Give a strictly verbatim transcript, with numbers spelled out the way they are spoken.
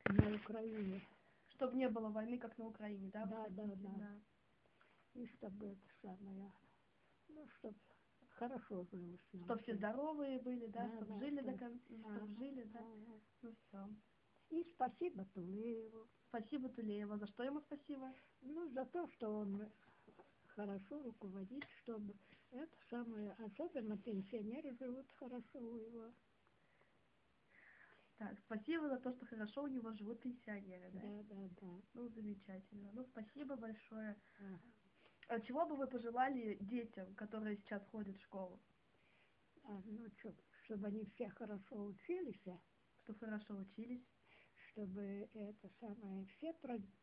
на Украине. Чтобы не было войны, как на Украине, да? Да, да, да, да. И чтобы это самое, ну, чтобы хорошо жилось. Чтобы все здоровые были, да, да, чтобы да, жили чтоб... до конца, чтобы ага, жили, да. ага. Ну все. И спасибо Тулееву. Спасибо Тулееву. За что ему спасибо? Ну, за то, что он хорошо руководит, чтобы это самое, особенно пенсионеры живут хорошо у его. Так, спасибо за то, что хорошо у него живут пенсионеры, да? Да, да, да. Ну, замечательно. Ну, спасибо большое. Ага. А чего бы вы пожелали детям, которые сейчас ходят в школу? А, ну, чтоб, чтобы они все хорошо учились, Чтобы хорошо учились. чтобы это самое, все